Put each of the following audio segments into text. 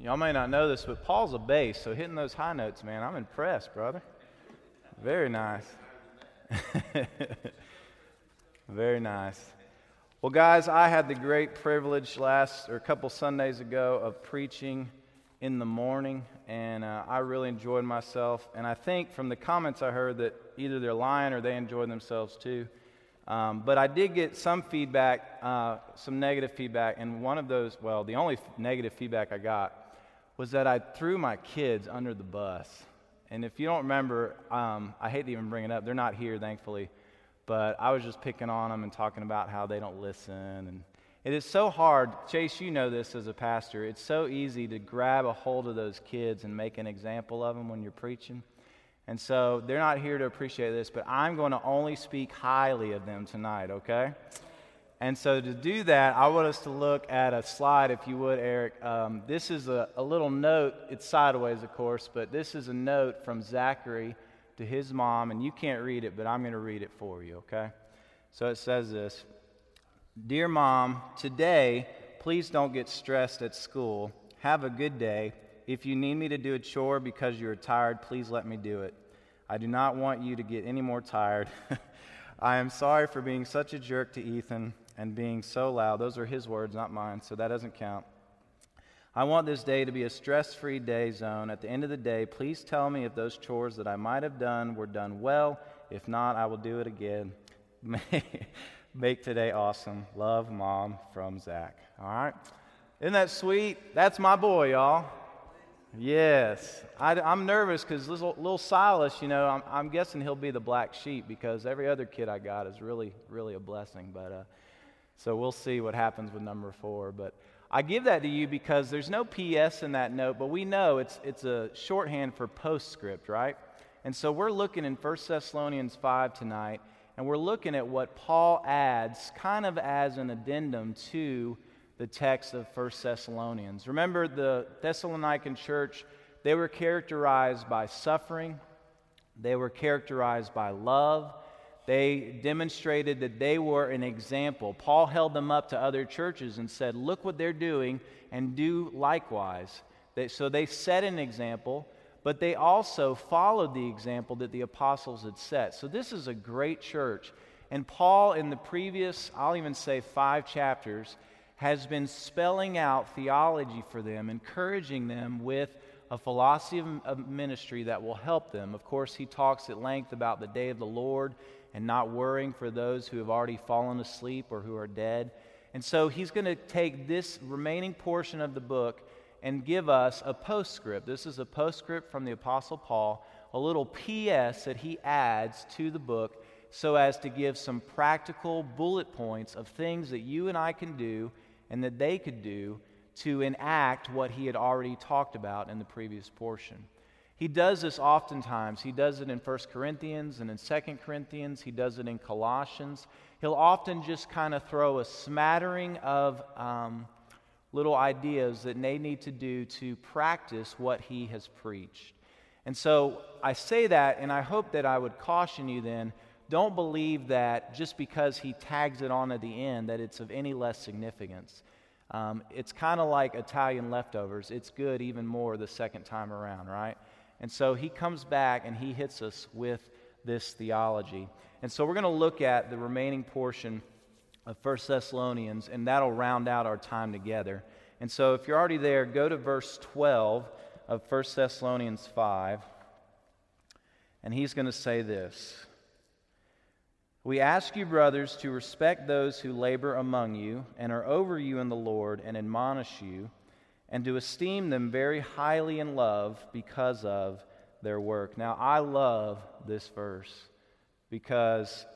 Y'all may not know this, but Paul's a bass, so hitting those high notes, man, I'm impressed, brother. Very nice. Very nice. Well, guys, I had the great privilege a couple Sundays ago of preaching in the morning, and I really enjoyed myself. And I think from the comments I heard that either they're lying or they enjoyed themselves too. But I did get some feedback, some negative feedback, and one of those, the only negative feedback I got was that I threw my kids under the bus. And if you don't remember, I hate to even bring it up. They're not here, thankfully. But I was just picking on them and talking about how they don't listen. And it is so hard. Chase, you know this as a pastor. It's so easy to grab a hold of those kids and make an example of them when you're preaching. And so they're not here to appreciate this, but I'm going to only speak highly of them tonight, okay? And so to do that, I want us to look at a slide, if you would, Eric. This is a little note. It's sideways, of course, but this is a note from Zachary to his mom, and you can't read it, but I'm going to read it for you, okay? So it says this: Dear Mom, today, please don't get stressed at school. Have a good day. If you need me to do a chore because you're tired, please let me do it. I do not want you to get any more tired. I am sorry for being such a jerk to Ethan and being so loud. Those are his words, not mine, so that doesn't count. I want this day to be a stress-free day zone. At the end of the day, please tell me if those chores that I might have done were done well. If not, I will do it again. Make today awesome. Love, Mom, from Zach. All right? Isn't that sweet? That's my boy, y'all. Yes. I'm nervous because little Silas, I'm guessing he'll be the black sheep because every other kid I got is really, really a blessing. But so we'll see what happens with number 4. But I give that to you because there's no P.S. in that note, but we know it's a shorthand for postscript, right? And so we're looking in 1 Thessalonians 5 tonight, and we're looking at what Paul adds kind of as an addendum to the text of 1 Thessalonians. Remember, the Thessalonican church, they were characterized by suffering. They were characterized by love. They demonstrated that they were an example. Paul held them up to other churches and said, look what they're doing and do likewise. So they set an example, but they also followed the example that the apostles had set. So this is a great church. And Paul, in the previous, I'll even say 5 chapters, has been spelling out theology for them, encouraging them with a philosophy of ministry that will help them. Of course, he talks at length about the day of the Lord and not worrying for those who have already fallen asleep or who are dead. And so he's going to take this remaining portion of the book and give us a postscript. This is a postscript from the Apostle Paul, a little P.S. that he adds to the book so as to give some practical bullet points of things that you and I can do and that they could do to enact what he had already talked about in the previous portion. He does this oftentimes. He does it in 1 Corinthians and in 2 Corinthians. He does it in Colossians. He'll often just kind of throw a smattering of little ideas that they need to do to practice what he has preached. And so I say that, and I hope that I would caution you then, don't believe that just because he tags it on at the end that it's of any less significance. It's kind of like Italian leftovers. It's good even more the second time around, right? And so he comes back and he hits us with this theology. And so we're going to look at the remaining portion of 1 Thessalonians, and that'll round out our time together. And so if you're already there, go to verse 12 of 1 Thessalonians 5, and he's going to say this: We ask you, brothers, to respect those who labor among you and are over you in the Lord and admonish you, and to esteem them very highly in love because of their work. Now, I love this verse because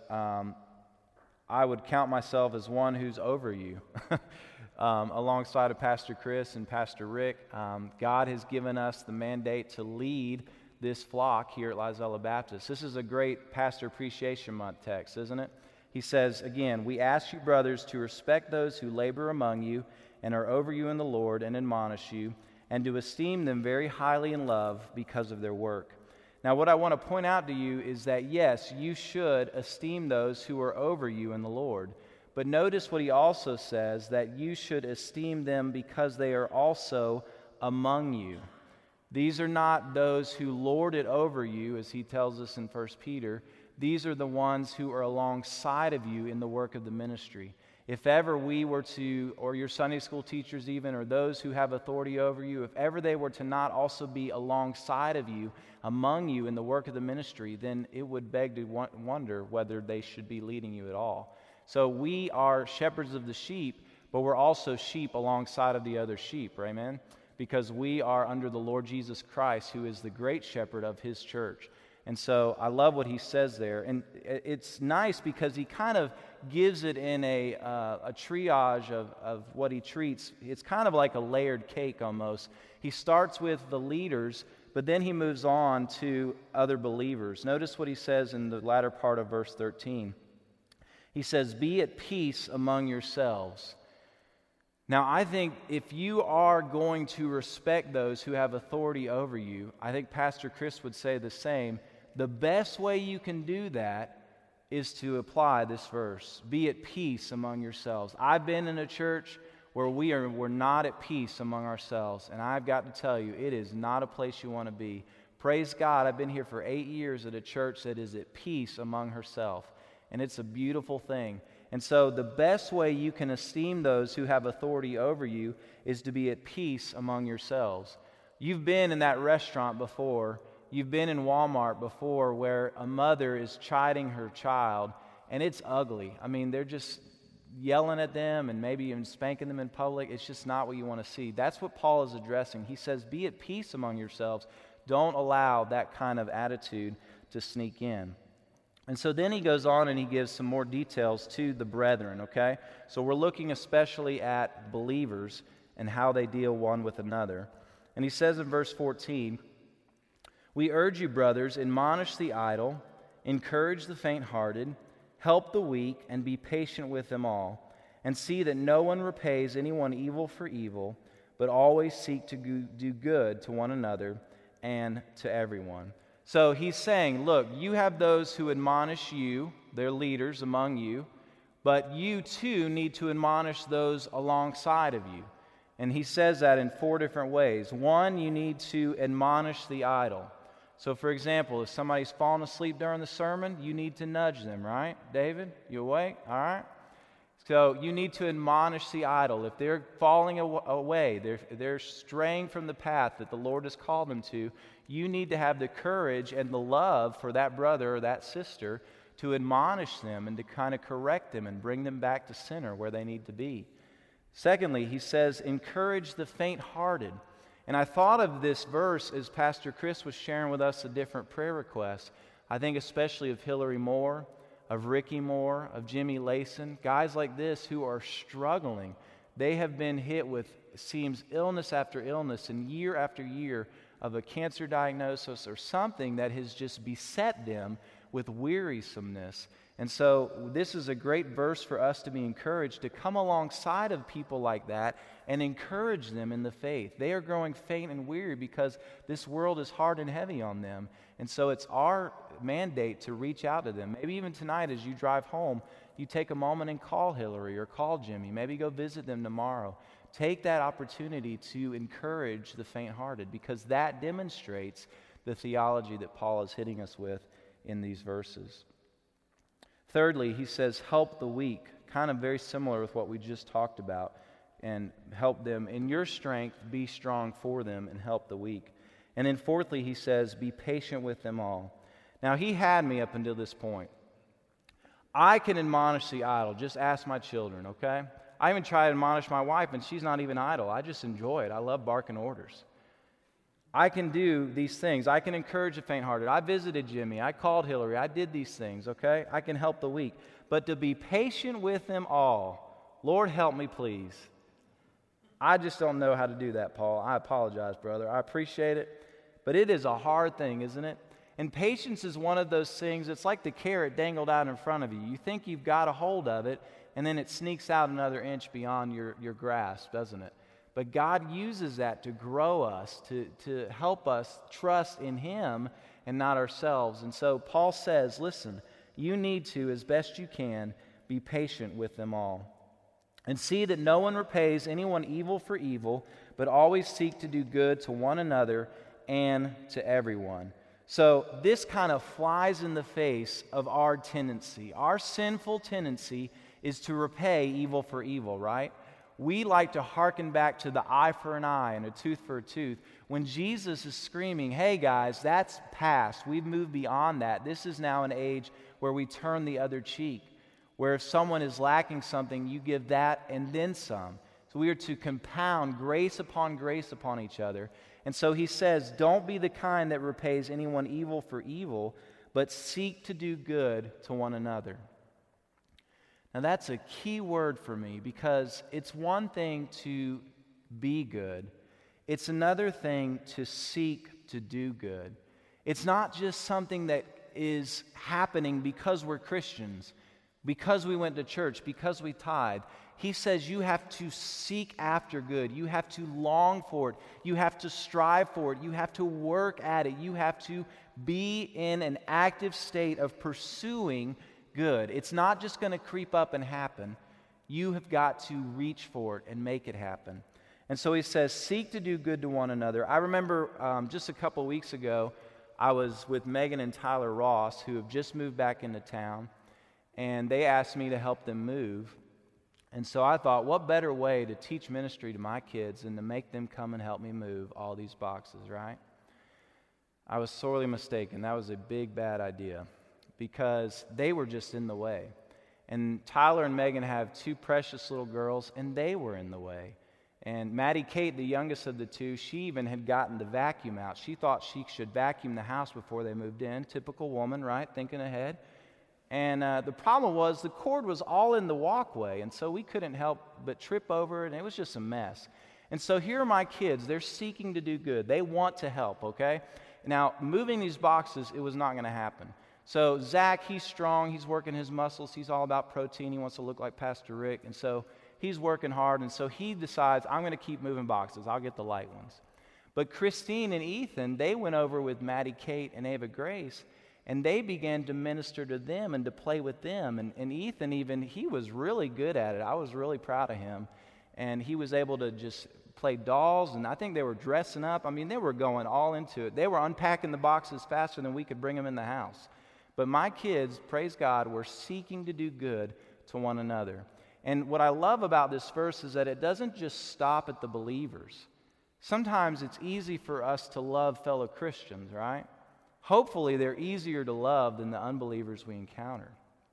I would count myself as one who's over you. Alongside of Pastor Chris and Pastor Rick, God has given us the mandate to lead this flock here at Lizella Baptist. This is a great Pastor Appreciation Month text, isn't it? He says, again, we ask you, brothers, to respect those who labor among you and are over you in the Lord and admonish you, and to esteem them very highly in love because of their work. Now, what I want to point out to you is that, yes, you should esteem those who are over you in the Lord. But notice what he also says, that you should esteem them because they are also among you. These are not those who lord it over you, as he tells us in 1 Peter. These are the ones who are alongside of you in the work of the ministry. If ever we were to, or your Sunday school teachers even, or those who have authority over you, if ever they were to not also be alongside of you, among you in the work of the ministry, then it would beg to wonder whether they should be leading you at all. So we are shepherds of the sheep, but we're also sheep alongside of the other sheep, amen? Because we are under the Lord Jesus Christ, who is the great shepherd of his church. And so I love what he says there. And it's nice because he kind of gives it in a triage of what he treats. It's kind of like a layered cake almost. He starts with the leaders, but then he moves on to other believers. Notice what he says in the latter part of verse 13. He says, "Be at peace among yourselves." Now, I think if you are going to respect those who have authority over you, I think Pastor Chris would say the same. The best way you can do that is to apply this verse. Be at peace among yourselves. I've been in a church where we're not at peace among ourselves, and I've got to tell you, it is not a place you want to be. Praise God, I've been here for 8 years at a church that is at peace among herself, and it's a beautiful thing. And so the best way you can esteem those who have authority over you is to be at peace among yourselves. You've been in that restaurant before. You've been in Walmart before where a mother is chiding her child, and it's ugly. I mean, they're just yelling at them and maybe even spanking them in public. It's just not what you want to see. That's what Paul is addressing. He says, be at peace among yourselves. Don't allow that kind of attitude to sneak in. And so then he goes on and he gives some more details to the brethren, okay? So we're looking especially at believers and how they deal one with another. And he says in verse 14, "We urge you, brothers, admonish the idle, encourage the faint-hearted, help the weak, and be patient with them all. And see that no one repays anyone evil for evil, but always seek to do good to one another and to everyone." So he's saying, look, you have those who admonish you, they're leaders among you, but you too need to admonish those alongside of you. And he says that in 4 different ways. One, you need to admonish the idle. So for example, if somebody's fallen asleep during the sermon, you need to nudge them, right? David, you awake? All right. So you need to admonish the idle. If they're falling away, they're straying from the path that the Lord has called them to, you need to have the courage and the love for that brother or that sister to admonish them and to kind of correct them and bring them back to center where they need to be. Secondly, he says, encourage the faint-hearted. And I thought of this verse as Pastor Chris was sharing with us the different prayer requests. I think especially of Hillary Moore, of Ricky Moore, of Jimmy Layson, guys like this who are struggling. They have been hit with, it seems, illness after illness and year after year of a cancer diagnosis or something that has just beset them with wearisomeness. And so this is a great verse for us to be encouraged to come alongside of people like that and encourage them in the faith. They are growing faint and weary because this world is hard and heavy on them. And so it's our mandate to reach out to them. Maybe even tonight as you drive home, you take a moment and call Hillary or call Jimmy. Maybe go visit them tomorrow. Take that opportunity to encourage the faint-hearted because that demonstrates the theology that Paul is hitting us with in these verses. Thirdly, he says, help the weak, kind of very similar with what we just talked about, and help them in your strength, be strong for them, and help the weak. And then fourthly, he says, be patient with them all. Now, he had me up until this point. I can admonish the idle. Just ask my children, okay? I even try to admonish my wife, and she's not even idle. I just enjoy it. I love barking orders. I can do these things. I can encourage the faint-hearted. I visited Jimmy. I called Hillary. I did these things, okay? I can help the weak. But to be patient with them all, Lord, help me, please. I just don't know how to do that, Paul. I apologize, brother. I appreciate it. But it is a hard thing, isn't it? And patience is one of those things, it's like the carrot dangled out in front of you. You think you've got a hold of it, and then it sneaks out another inch beyond your grasp, doesn't it? But God uses that to grow us, to help us trust in Him and not ourselves. And so Paul says, listen, you need to, as best you can, be patient with them all. And see that no one repays anyone evil for evil, but always seek to do good to one another and to everyone. So this kind of flies in the face of our tendency. Our sinful tendency is to repay evil for evil, right? We like to hearken back to the eye for an eye and a tooth for a tooth when Jesus is screaming, hey guys, that's past. We've moved beyond that. This is now an age where we turn the other cheek, where if someone is lacking something, you give that and then some. So we are to compound grace upon each other. And so he says, don't be the kind that repays anyone evil for evil, but seek to do good to one another. Now that's a key word for me because it's one thing to be good. It's another thing to seek to do good. It's not just something that is happening because we're Christians, because we went to church, because we tithe. He says you have to seek after good. You have to long for it. You have to strive for it. You have to work at it. You have to be in an active state of pursuing good. It's not just going to creep up and happen. You have got to reach for it and make it happen. And so he says, seek to do good to one another. I remember just a couple weeks ago, I was with Megan and Tyler Ross, who have just moved back into town, and they asked me to help them move. And so I thought, what better way to teach ministry to my kids than to make them come and help me move all these boxes, right? I was sorely mistaken. That was a big, bad idea because they were just in the way. And Tyler and Megan have two precious little girls, and they were in the way. And Maddie Kate, the youngest of the two, she even had gotten the vacuum out. She thought she should vacuum the house before they moved in. Typical woman, right? Thinking ahead. And the problem was the cord was all in the walkway, and so we couldn't help but trip over it, and it was just a mess. And so here are my kids. They're seeking to do good. They want to help, okay? Now, moving these boxes, it was not going to happen. So Zach, he's strong. He's working his muscles. He's all about protein. He wants to look like Pastor Rick, and so he's working hard, and so he decides, I'm going to keep moving boxes. I'll get the light ones. But Christine and Ethan, they went over with Maddie Kate and Ava Grace, and they began to minister to them and to play with them. And Ethan even, he was really good at it. I was really proud of him. And he was able to just play dolls, and I think they were dressing up. I mean, they were going all into it. They were unpacking the boxes faster than we could bring them in the house. But my kids, praise God, were seeking to do good to one another. And what I love about this verse is that it doesn't just stop at the believers. Sometimes it's easy for us to love fellow Christians, right? Hopefully, they're easier to love than the unbelievers we encounter.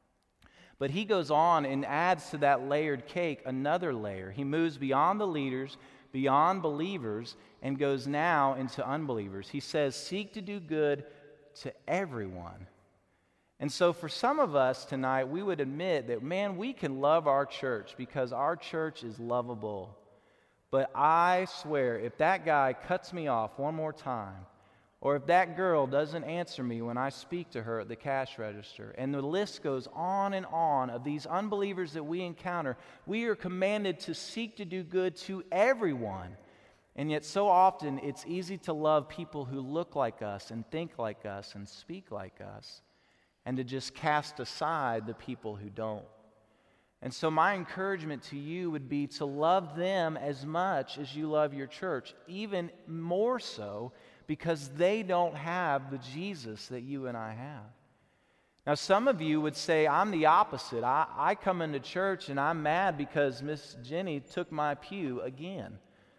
But he goes on and adds to that layered cake another layer. He moves beyond the leaders, beyond believers, and goes now into unbelievers. He says, seek to do good to everyone. And so for some of us tonight, we would admit that, man, we can love our church because our church is lovable. But I swear, if that guy cuts me off one more time, or if that girl doesn't answer me when I speak to her at the cash register, and the list goes on and on of these unbelievers that we encounter, we are commanded to seek to do good to everyone. And yet so often it's easy to love people who look like us and think like us and speak like us, and to just cast aside the people who don't. And so my encouragement to you would be to love them as much as you love your church, even more so because they don't have the Jesus that you and I have. Now, some of you would say, I'm the opposite. I come into church and I'm mad because Miss Jenny took my pew again.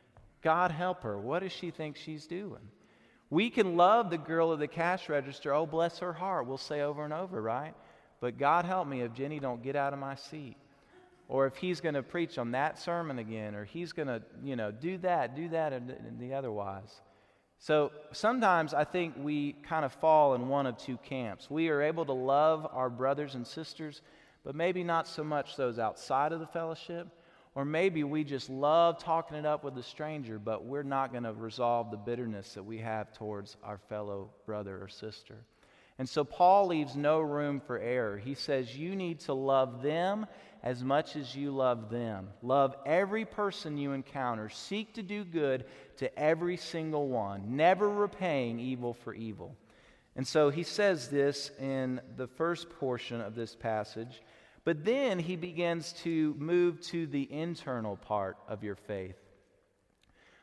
God help her. What does she think she's doing? We can love the girl at the cash register. Oh, bless her heart. We'll say over and over, right? But God help me if Jenny don't get out of my seat. Or if he's going to preach on that sermon again, or he's going to, do that, and the otherwise. So sometimes I think we kind of fall in one of two camps. We are able to love our brothers and sisters, but maybe not so much those outside of the fellowship. Or maybe we just love talking it up with a stranger, but we're not going to resolve the bitterness that we have towards our fellow brother or sister. And so Paul leaves no room for error. He says you need to love them as much as you love them. Love every person you encounter. Seek to do good to every single one, never repaying evil for evil. And so he says this in the first portion of this passage. But then he begins to move to the internal part of your faith.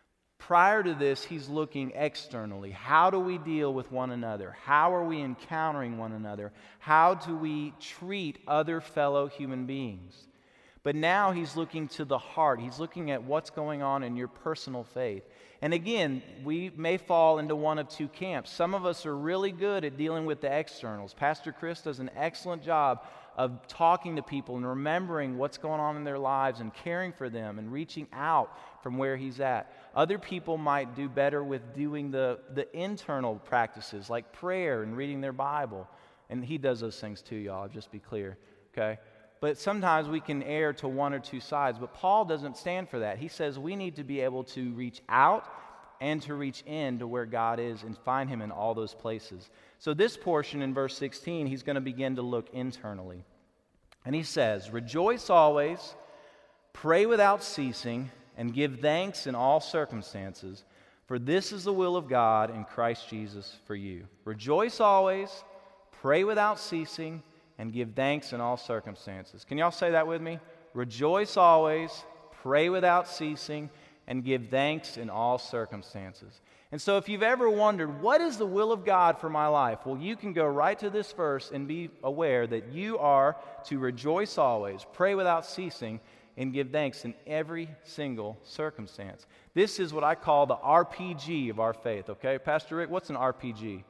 Prior to this, he's looking externally. How do we deal with one another? How are we encountering one another? How do we treat other fellow human beings? But now he's looking to the heart. He's looking at what's going on in your personal faith. And again, we may fall into one of two camps. Some of us are really good at dealing with the externals. Pastor Chris does an excellent job of talking to people and remembering what's going on in their lives and caring for them and reaching out from where he's at. Other people might do better with doing the internal practices like prayer and reading their Bible. And he does those things too, y'all, just be clear, okay? But sometimes we can err to one or two sides. But Paul doesn't stand for that. He says we need to be able to reach out and to reach in to where God is and find him in all those places. So this portion in verse 16, he's going to begin to look internally. And he says, "Rejoice always, pray without ceasing, and give thanks in all circumstances, for this is the will of God in Christ Jesus for you." Rejoice always, pray without ceasing, and give thanks in all circumstances. Can y'all say that with me? Rejoice always, pray without ceasing, and give thanks in all circumstances. And so if you've ever wondered, what is the will of God for my life? Well, you can go right to this verse and be aware that you are to rejoice always, pray without ceasing, and give thanks in every single circumstance. This is what I call the RPG of our faith, okay? Pastor Rick, what's an RPG?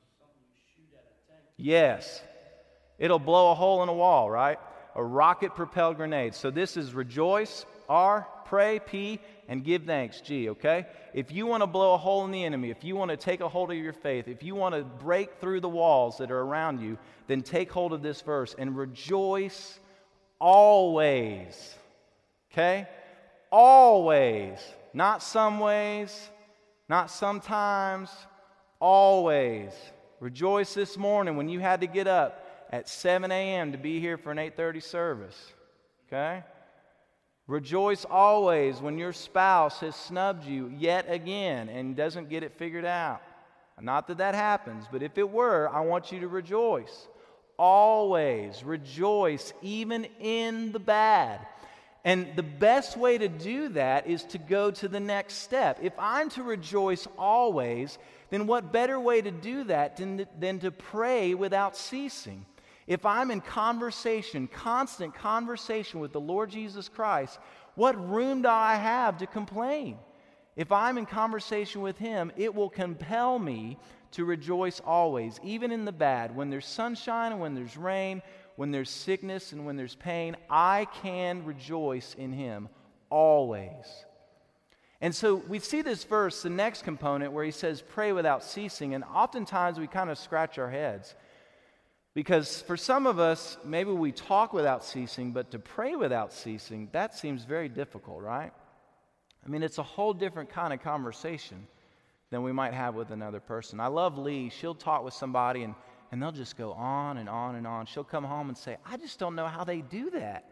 Yes. It'll blow a hole in a wall, right? A rocket-propelled grenade. So this is rejoice, R, pray, P, and give thanks, G, okay? If you want to blow a hole in the enemy, if you want to take a hold of your faith, if you want to break through the walls that are around you, then take hold of this verse and rejoice always, okay? Always. Not some ways, not sometimes, always. Rejoice this morning when you had to get up at 7 a.m. to be here for an 8:30 service, okay? Rejoice always when your spouse has snubbed you yet again and doesn't get it figured out. Not that that happens, but if it were, I want you to rejoice. Always rejoice, even in the bad. And the best way to do that is to go to the next step. If I'm to rejoice always, then what better way to do that than to pray without ceasing? If I'm in conversation, constant conversation with the Lord Jesus Christ, what room do I have to complain? If I'm in conversation with Him, it will compel me to rejoice always, even in the bad. When there's sunshine and when there's rain, when there's sickness and when there's pain, I can rejoice in Him always. And so we see this verse, the next component, where he says, pray without ceasing, and oftentimes we kind of scratch our heads. Because for some of us, maybe we talk without ceasing, but to pray without ceasing, that seems very difficult, right? I mean, it's a whole different kind of conversation than we might have with another person. I love Lee. She'll talk with somebody, and they'll just go on and on and on. She'll come home and say, I just don't know how they do that.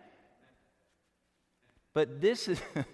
But this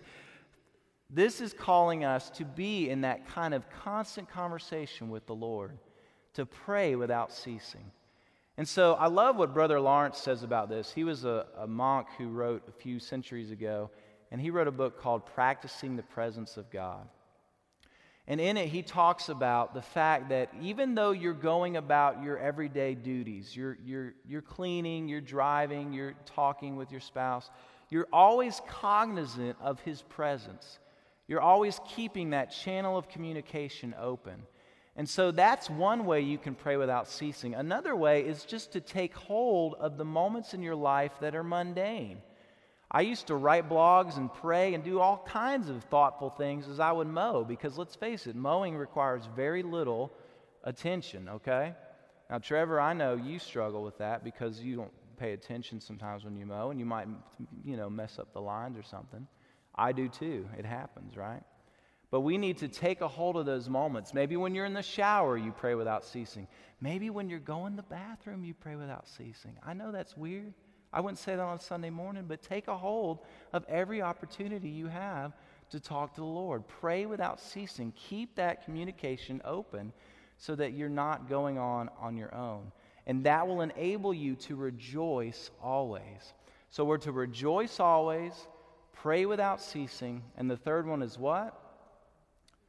is calling us to be in that kind of constant conversation with the Lord, to pray without ceasing. And so I love what Brother Lawrence says about this. He was a monk who wrote a few centuries ago, and he wrote a book called Practicing the Presence of God. And in it, he talks about the fact that even though you're going about your everyday duties, you're cleaning, you're driving, you're talking with your spouse, you're always cognizant of His presence. You're always keeping that channel of communication open. And so that's one way you can pray without ceasing. Another way is just to take hold of the moments in your life that are mundane. I used to write blogs and pray and do all kinds of thoughtful things as I would mow, because let's face it, mowing requires very little attention, okay? Now, Trevor, I know you struggle with that because you don't pay attention sometimes when you mow, and you might, mess up the lines or something. I do too. It happens, right? But we need to take a hold of those moments. Maybe when you're in the shower, you pray without ceasing. Maybe when you're going to the bathroom, you pray without ceasing. I know that's weird. I wouldn't say that on Sunday morning, but take a hold of every opportunity you have to talk to the Lord. Pray without ceasing. Keep that communication open so that you're not going on your own. And that will enable you to rejoice always. So we're to rejoice always, pray without ceasing, and the third one is what?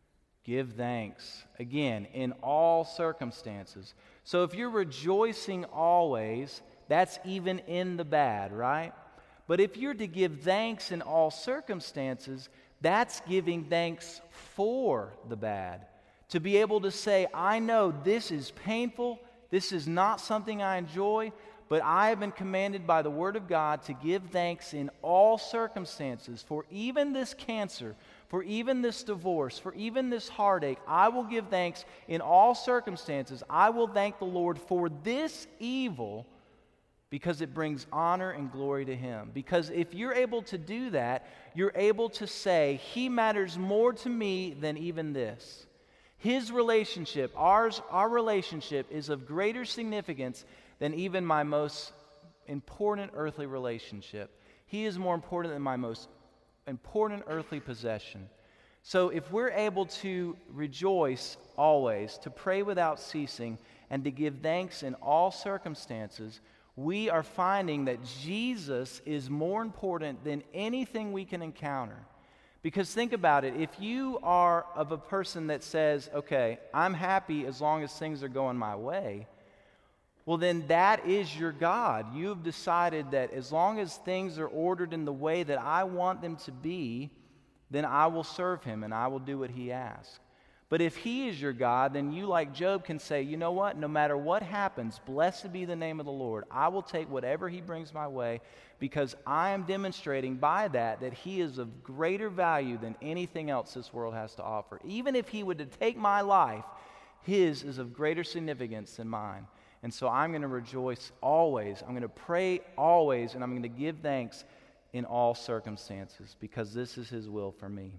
Give thanks. Again, in all circumstances. So if you're rejoicing always, that's even in the bad, right? But if you're to give thanks in all circumstances, that's giving thanks for the bad. To be able to say, I know this is painful, this is not something I enjoy, but I have been commanded by the Word of God to give thanks in all circumstances. For even this cancer, for even this divorce, for even this heartache, I will give thanks in all circumstances. I will thank the Lord for this evil because it brings honor and glory to Him. Because if you're able to do that, you're able to say, He matters more to me than even this. His relationship, our relationship is of greater significance than even my most important earthly relationship. He is more important than my most important earthly possession. So if we're able to rejoice always, to pray without ceasing, and to give thanks in all circumstances, we are finding that Jesus is more important than anything we can encounter. Because think about it, if you are of a person that says, okay, I'm happy as long as things are going my way, well then that is your God. You have decided that as long as things are ordered in the way that I want them to be, then I will serve Him and I will do what He asks. But if He is your God, then you, like Job, can say, you know what? No matter what happens, blessed be the name of the Lord. I will take whatever He brings my way because I am demonstrating by that He is of greater value than anything else this world has to offer. Even if He would to take my life, His is of greater significance than mine. And so I'm going to rejoice always. I'm going to pray always, and I'm going to give thanks in all circumstances because this is His will for me.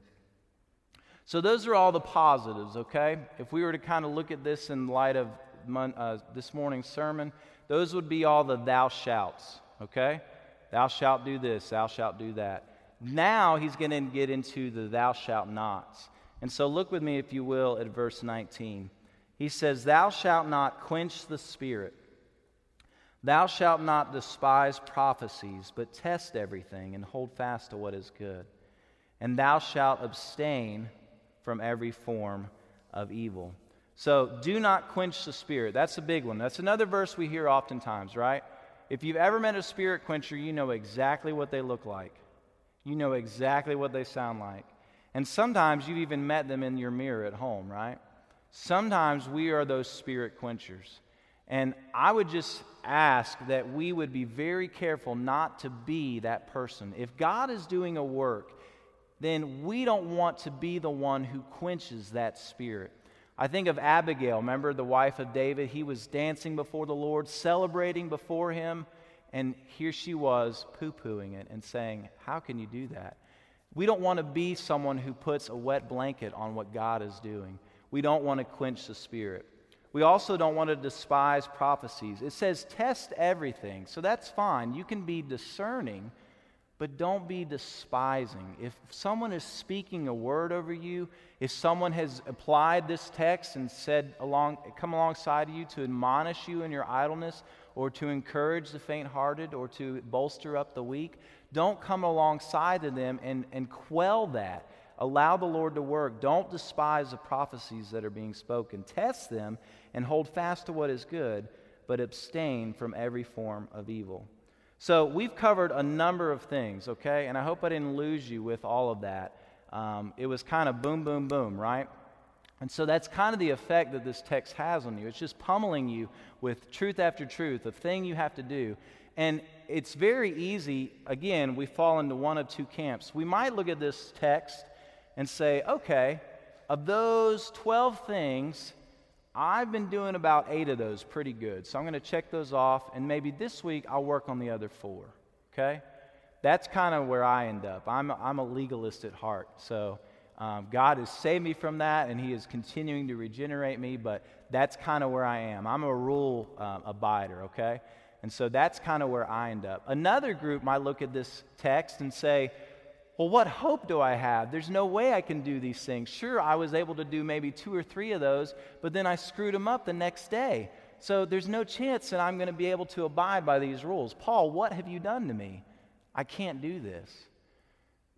So those are all the positives, okay? If we were to kind of look at this in light of this morning's sermon, those would be all the thou shalts, okay? Thou shalt do this, thou shalt do that. Now he's going to get into the thou shalt nots. And so look with me, if you will, at verse 19. He says, thou shalt not quench the spirit. Thou shalt not despise prophecies, but test everything and hold fast to what is good. And thou shalt abstain from every form of evil. So do not quench the spirit. That's a big one. That's another verse we hear oftentimes, right? If you've ever met a spirit quencher, you know exactly what they look like. You know exactly what they sound like. And sometimes you've even met them in your mirror at home, right? Sometimes we are those spirit quenchers. And I would just ask that we would be very careful not to be that person. If God is doing a work, then we don't want to be the one who quenches that spirit. I think of Abigail, remember the wife of David? He was dancing before the Lord, celebrating before Him, and here she was poo-pooing it and saying, how can you do that? We don't want to be someone who puts a wet blanket on what God is doing. We don't want to quench the spirit. We also don't want to despise prophecies. It says test everything, so that's fine. You can be discerning, but don't be despising. If someone is speaking a word over you, if someone has applied this text and come alongside of you to admonish you in your idleness or to encourage the faint-hearted or to bolster up the weak, don't come alongside of them and quell that. Allow the Lord to work. Don't despise the prophecies that are being spoken. Test them and hold fast to what is good, but abstain from every form of evil. So we've covered a number of things, okay? And I hope I didn't lose you with all of that. It was kind of boom, boom, boom, right? And so that's kind of the effect that this text has on you. It's just pummeling you with truth after truth, a thing you have to do. And it's very easy, again, we fall into one of two camps. We might look at this text and say, okay, of those 12 things, I've been doing about 8 of those pretty good. So I'm going to check those off, and maybe this week I'll work on the other 4, okay? That's kind of where I end up. I'm a legalist at heart. So God has saved me from that, and He is continuing to regenerate me, but that's kind of where I am. I'm a rule abider, okay? And so that's kind of where I end up. Another group might look at this text and say, well, what hope do I have? There's no way I can do these things. Sure, I was able to do maybe 2 or 3 of those, but then I screwed them up the next day. So there's no chance that I'm going to be able to abide by these rules. Paul, what have you done to me? I can't do this.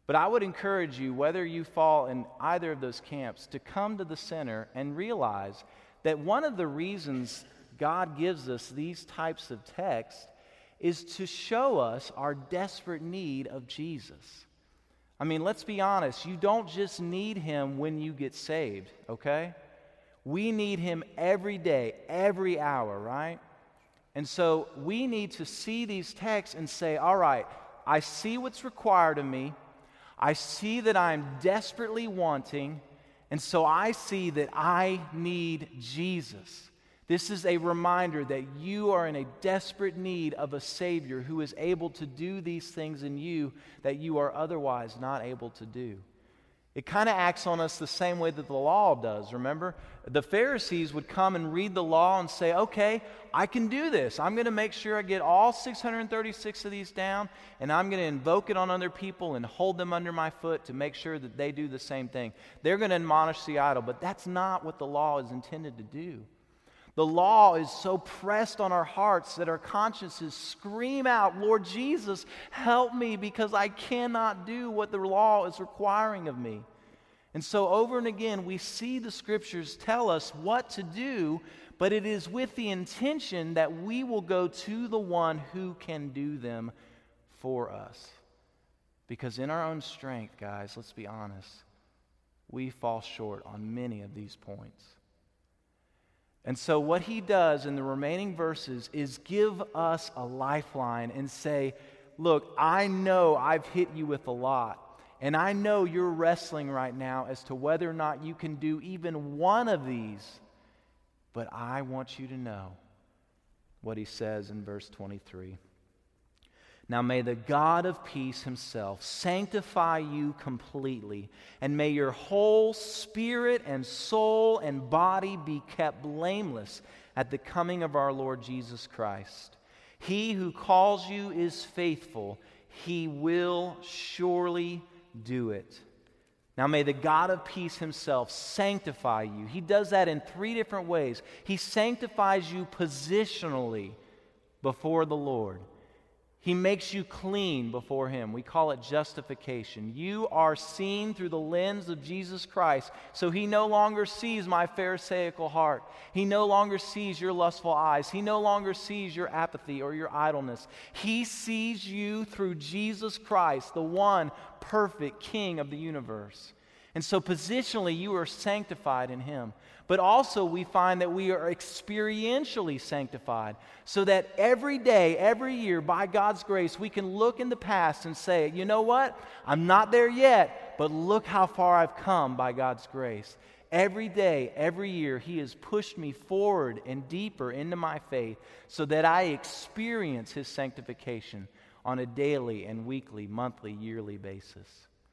But I would encourage you, whether you fall in either of those camps, to come to the center and realize that one of the reasons God gives us these types of texts is to show us our desperate need of Jesus. I mean, let's be honest, you don't just need him when you get saved, okay? We need him every day, every hour, right? And so we need to see these texts and say, all right, I see what's required of me. I see that I'm desperately wanting, and so I see that I need Jesus. This is a reminder that you are in a desperate need of a Savior who is able to do these things in you that you are otherwise not able to do. It kind of acts on us the same way that the law does, remember? The Pharisees would come and read the law and say, okay, I can do this. I'm going to make sure I get all 636 of these down, and I'm going to invoke it on other people and hold them under my foot to make sure that they do the same thing. They're going to admonish the idle, but that's not what the law is intended to do. The law is so pressed on our hearts that our consciences scream out, Lord Jesus, help me because I cannot do what the law is requiring of me. And so over and again, we see the Scriptures tell us what to do, but it is with the intention that we will go to the one who can do them for us. Because in our own strength, guys, let's be honest, we fall short on many of these points. And so what he does in the remaining verses is give us a lifeline and say, look, I know I've hit you with a lot, and I know you're wrestling right now as to whether or not you can do even one of these, but I want you to know what he says in verse 23. Now may the God of peace himself sanctify you completely, and may your whole spirit and soul and body be kept blameless at the coming of our Lord Jesus Christ. He who calls you is faithful. He will surely do it. Now may the God of peace himself sanctify you. He does that in 3 different ways. He sanctifies you positionally before the Lord. He makes you clean before him. We call it justification. You are seen through the lens of Jesus Christ, so he no longer sees my pharisaical heart. He no longer sees your lustful eyes. He no longer sees your apathy or your idleness. He sees you through Jesus Christ, the one perfect King of the universe. And so positionally, you are sanctified in him. But also we find that we are experientially sanctified, so that every day, every year, by God's grace, we can look in the past and say, you know what? I'm not there yet, but look how far I've come by God's grace. Every day, every year, he has pushed me forward and deeper into my faith so that I experience his sanctification on a daily and weekly, monthly, yearly basis.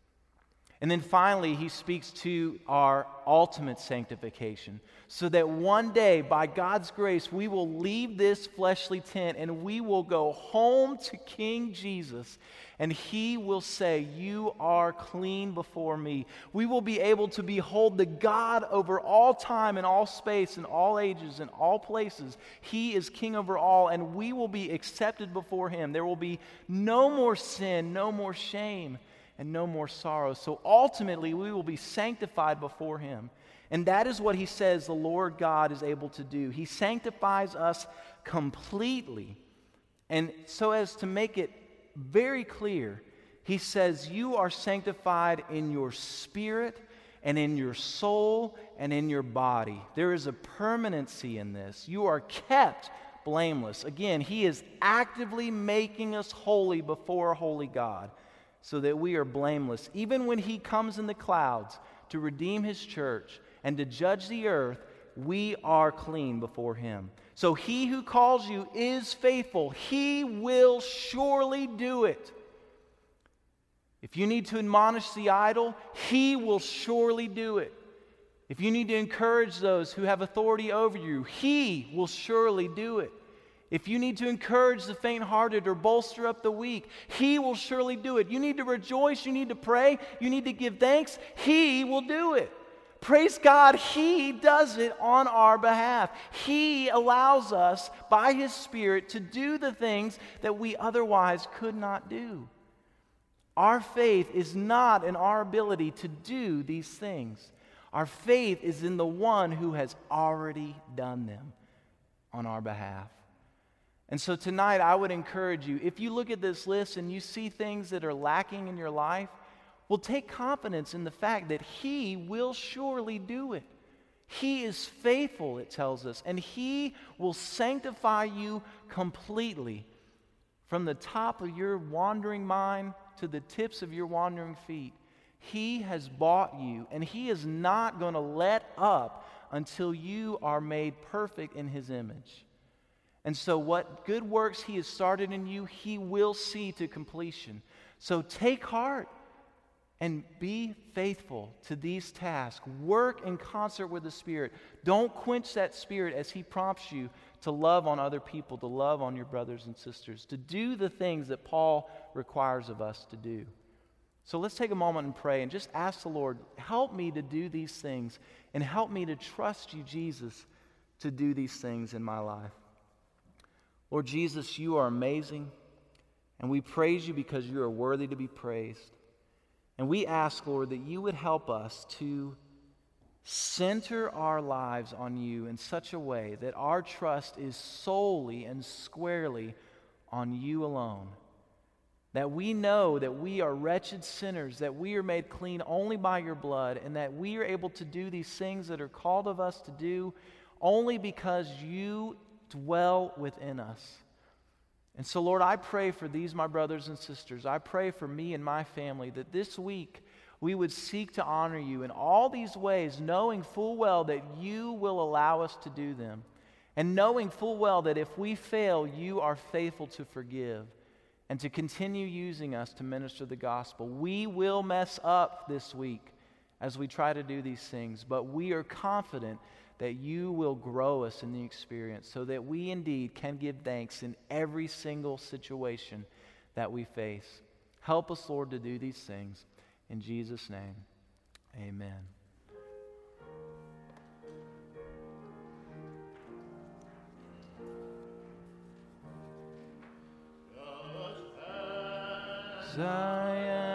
And then finally, he speaks to our ultimate sanctification, so that one day, by God's grace, we will leave this fleshly tent and we will go home to King Jesus, and he will say, you are clean before me. We will be able to behold the God over all time and all space and all ages and all places. He is King over all, and we will be accepted before him. There will be no more sin, no more shame, and no more sorrow. So ultimately, we will be sanctified before him. And that is what he says the Lord God is able to do. He sanctifies us completely. And so as to make it very clear, he says you are sanctified in your spirit and in your soul and in your body. There is a permanency in this. You are kept blameless. Again, he is actively making us holy before a holy God, so that we are blameless. Even when he comes in the clouds to redeem his church and to judge the earth, we are clean before him. So he who calls you is faithful. He will surely do it. If you need to admonish the idle, he will surely do it. If you need to encourage those who have authority over you, he will surely do it. If you need to encourage the faint-hearted or bolster up the weak, he will surely do it. You need to rejoice, you need to pray, you need to give thanks, he will do it. Praise God, he does it on our behalf. He allows us, by his Spirit, to do the things that we otherwise could not do. Our faith is not in our ability to do these things. Our faith is in the one who has already done them on our behalf. And so tonight I would encourage you, if you look at this list and you see things that are lacking in your life, well, take confidence in the fact that He will surely do it. He is faithful, it tells us, and He will sanctify you completely from the top of your wandering mind to the tips of your wandering feet. He has bought you, and He is not going to let up until you are made perfect in His image. And so what good works He has started in you, He will see to completion. So take heart and be faithful to these tasks. Work in concert with the Spirit. Don't quench that Spirit as He prompts you to love on other people, to love on your brothers and sisters, to do the things that Paul requires of us to do. So let's take a moment and pray and just ask the Lord, help me to do these things and help me to trust you, Jesus, to do these things in my life. Lord Jesus, you are amazing, and we praise you because you are worthy to be praised. And we ask, Lord, that you would help us to center our lives on you in such a way that our trust is solely and squarely on you alone. That we know that we are wretched sinners, that we are made clean only by your blood, and that we are able to do these things that are called of us to do only because you dwell within us. And so, Lord, I pray for these, my brothers and sisters. I pray for me and my family that this week we would seek to honor you in all these ways, knowing full well that you will allow us to do them, and knowing full well that if we fail, you are faithful to forgive and to continue using us to minister the gospel. We will mess up this week as we try to do these things, but we are confident that you will grow us in the experience so that we indeed can give thanks in every single situation that we face. Help us, Lord, to do these things. In Jesus' name, amen. Zion.